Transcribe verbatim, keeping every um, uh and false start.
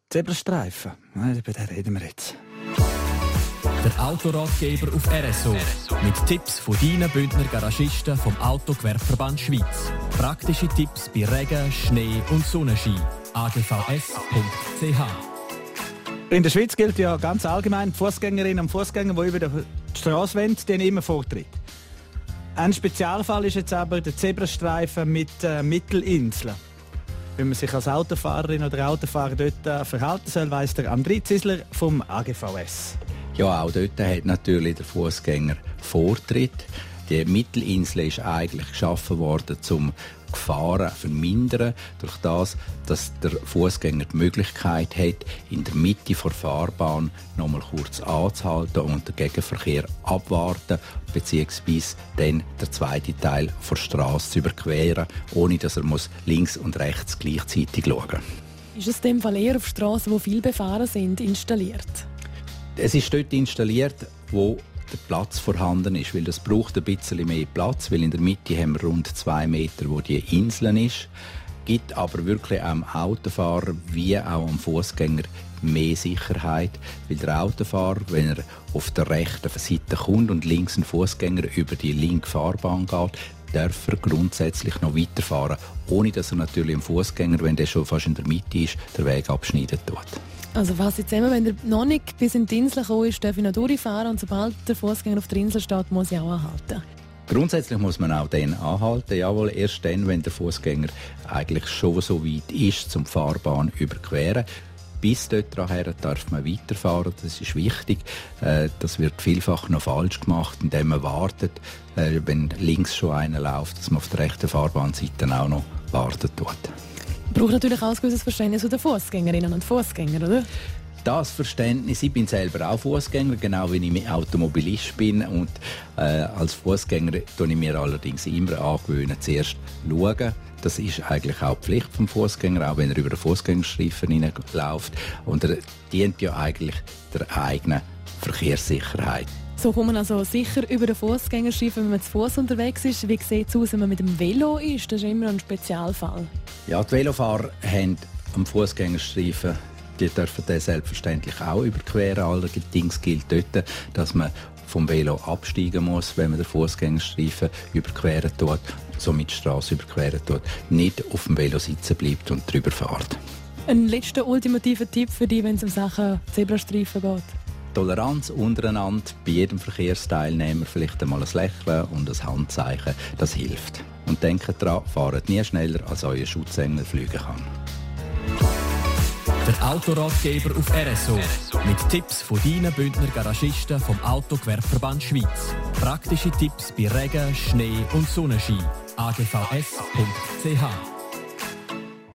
Zebrastreifen, über den reden wir jetzt. Der Autoratgeber auf R S O. Mit Tipps von deinen Bündner Garagisten vom Autogewerbeverband Schweiz. Praktische Tipps bei Regen, Schnee und Sonnenschein. a g v s punkt c h. In der Schweiz gilt ja ganz allgemein, die Fußgängerinnen und Fußgänger, die über die Straße wollen, die haben immer Vortritt. Ein Spezialfall ist jetzt aber der Zebrastreifen mit äh, Mittelinseln. Wie man sich als Autofahrerin oder Autofahrer dort äh, verhalten soll, weiss der André Zisler vom A G V S. Ja, auch dort hat natürlich der Fußgänger Vortritt. Die Mittelinsel ist eigentlich geschaffen worden, um Gefahren zu vermindern, durch das, dass der Fußgänger die Möglichkeit hat, in der Mitte der Fahrbahn noch mal kurz anzuhalten und den Gegenverkehr abwarten, beziehungsweise dann den zweiten Teil der Straße zu überqueren, ohne dass er muss links und rechts gleichzeitig schauen muss. Ist es in dem Fall eher auf Straßen, wo viele befahren sind, installiert? Es ist dort installiert, wo der Platz vorhanden ist, weil das braucht ein bisschen mehr Platz, weil in der Mitte haben wir rund zwei Meter, wo die Insel ist. Gibt aber wirklich auch dem Autofahrer wie auch am Fußgänger mehr Sicherheit, weil der Autofahrer, wenn er auf der rechten Seite kommt und links ein Fußgänger über die linke Fahrbahn geht, darf er grundsätzlich noch weiterfahren, ohne dass er natürlich dem Fußgänger, wenn der schon fast in der Mitte ist, den Weg abschneiden tut. Also fast jetzt immer, wenn er noch nicht bis in die Insel gekommen ist, darf ich noch durchfahren und sobald der Fußgänger auf der Insel steht, muss ich auch anhalten. Grundsätzlich muss man auch dann anhalten, jawohl, erst dann, wenn der Fußgänger eigentlich schon so weit ist, zum die Fahrbahn überqueren. Bis dort her darf man weiterfahren, das ist wichtig. Das wird vielfach noch falsch gemacht, indem man wartet, wenn links schon einer läuft, dass man auf der rechten Fahrbahnseite auch noch warten tut. Braucht natürlich auch ein gewisses Verständnis der Fußgängerinnen und Fußgänger, oder? Das Verständnis, ich bin selber auch Fußgänger, genau wie ich Automobilist bin. Und äh, als Fußgänger tue ich mir allerdings immer angewöhnen, zuerst schauen. Das ist eigentlich auch die Pflicht vom Fußgänger, auch wenn er über den Fußgängerstreifen hineinläuft. Und er dient ja eigentlich der eigenen Verkehrssicherheit. So kommt man also sicher über den Fußgängerstreifen, wenn man zu Fuß unterwegs ist. Wie sieht es aus, wenn man mit dem Velo ist? Das ist immer ein Spezialfall. Ja, die Velofahrer haben am Fußgängerstreifen, die dürfen den selbstverständlich auch überqueren. Allerdings gilt dort, dass man vom Velo absteigen muss, wenn man den Fußgängerstreifen überqueren tut, somit die Straße überqueren tut, nicht auf dem Velo sitzen bleibt und drüber fährt. Ein letzter ultimativer Tipp für dich, wenn es um Sachen Zebrastreifen geht? Toleranz untereinander, bei jedem Verkehrsteilnehmer vielleicht einmal ein Lächeln und ein Handzeichen, das hilft. Und denkt daran, fahrt nie schneller, als euer Schutzengel fliegen kann. Der Autoratgeber auf R S O. Mit Tipps von deinen Bündner Garagisten vom Autogewerbeverband Schweiz. Praktische Tipps bei Regen, Schnee und Sonnenschein. a g v s punkt c h